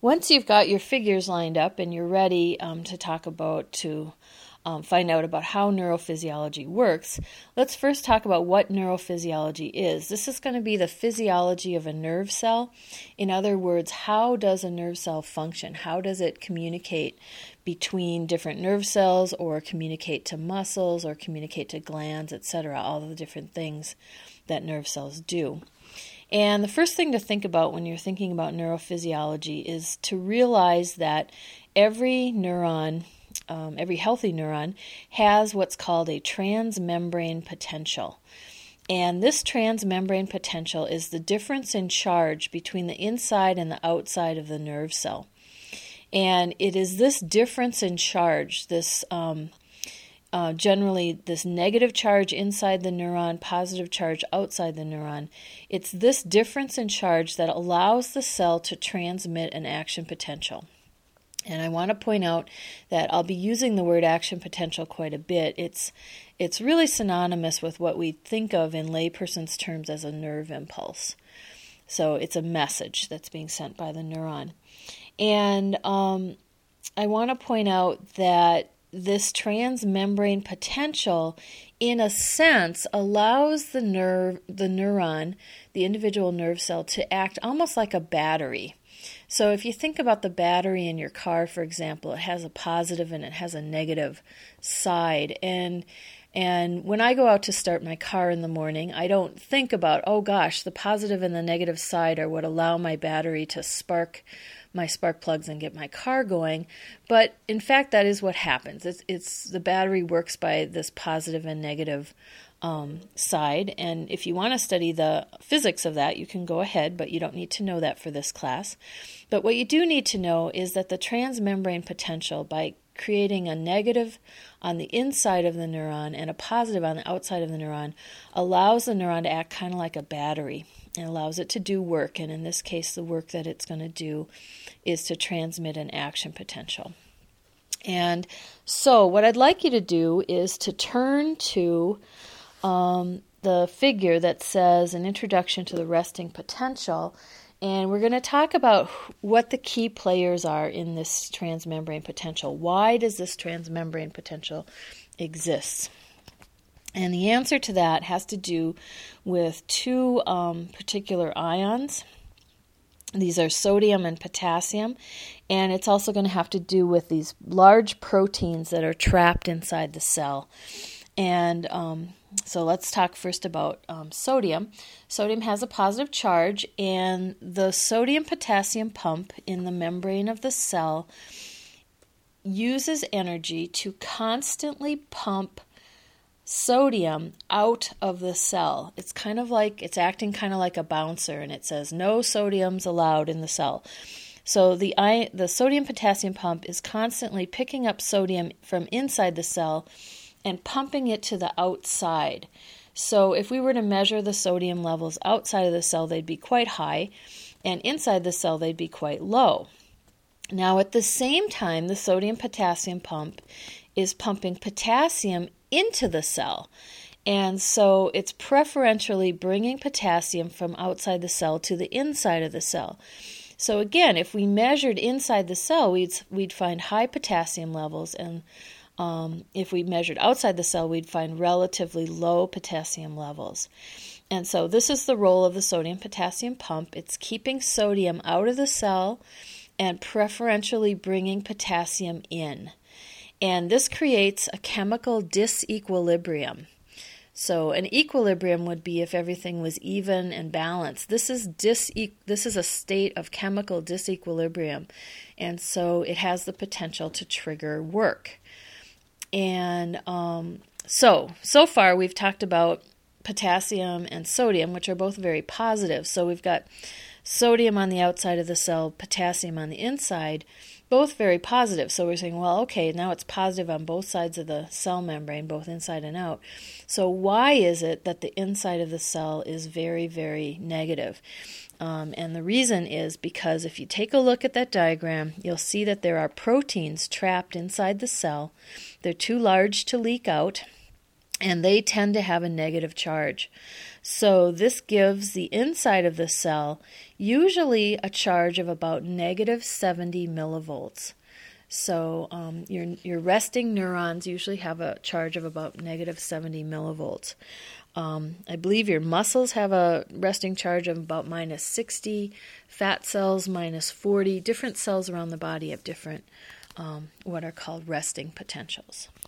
Once you've got your figures lined up and you're ready to find out about how neurophysiology works, let's first talk about what neurophysiology is. This is going to be the physiology of a nerve cell. In other words, how does a nerve cell function? How does it communicate between different nerve cells, or communicate to muscles, or communicate to glands, etc., all of the different things that nerve cells do. And the first thing to think about when you're thinking about neurophysiology is to realize that every neuron, every healthy neuron, has what's called a transmembrane potential. And this transmembrane potential is the difference in charge between the inside and the outside of the nerve cell. And it is this difference in charge, generally this negative charge inside the neuron, positive charge outside the neuron. It's this difference in charge that allows the cell to transmit an action potential. And I want to point out that I'll be using the word action potential quite a bit. It's really synonymous with what we think of in layperson's terms as a nerve impulse. So it's a message that's being sent by the neuron. And I want to point out that this transmembrane potential, in a sense, allows the neuron, the individual nerve cell, to act almost like a battery. So if you think about the battery in your car, for example, it has a positive and it has a negative side. And when I go out to start my car in the morning, I don't think about, oh gosh, the positive and the negative side are what allow my battery to spark my spark plugs and get my car going. But in fact, that is what happens. It's the battery works by this positive and negative side. And if you want to study the physics of that, you can go ahead, but you don't need to know that for this class. But what you do need to know is that the transmembrane potential, by creating a negative on the inside of the neuron and a positive on the outside of the neuron, allows the neuron to act kind of like a battery. It allows it to do work, and in this case, the work that it's going to do is to transmit an action potential. And so what I'd like you to do is to turn to the figure that says an introduction to the resting potential, and we're going to talk about what the key players are in this transmembrane potential. Why does this transmembrane potential exist? And the answer to that has to do with two particular ions. These are sodium and potassium, and it's also going to have to do with these large proteins that are trapped inside the cell. And so let's talk first about sodium. Sodium has a positive charge, and the sodium-potassium pump in the membrane of the cell uses energy to constantly pump sodium out of the cell. It's acting kind of like a bouncer, and it says no sodium's allowed in the cell. So the sodium-potassium pump is constantly picking up sodium from inside the cell and pumping it to the outside. So if we were to measure the sodium levels outside of the cell, they'd be quite high, and inside the cell, they'd be quite low. Now, at the same time, the sodium-potassium pump is pumping potassium into the cell. And so it's preferentially bringing potassium from outside the cell to the inside of the cell. So again, if we measured inside the cell, we'd find high potassium levels, and if we measured outside the cell, we'd find relatively low potassium levels. And so this is the role of the sodium-potassium pump. It's keeping sodium out of the cell and preferentially bringing potassium in. And this creates a chemical disequilibrium. So an equilibrium would be if everything was even and balanced. This is a state of chemical disequilibrium, and so it has the potential to trigger work. And so far we've talked about potassium and sodium, which are both very positive. So we've got sodium on the outside of the cell, potassium on the inside, both very positive. So we're saying, well, okay, now it's positive on both sides of the cell membrane, both inside and out. So why is it that the inside of the cell is very, very negative? And the reason is because if you take a look at that diagram, you'll see that there are proteins trapped inside the cell. They're too large to leak out. and they tend to have a negative charge. So this gives the inside of the cell usually a charge of about negative 70 millivolts. So your resting neurons usually have a charge of about negative 70 millivolts. I believe your muscles have a resting charge of about minus 60, fat cells minus 40. Different cells around the body have different what are called resting potentials.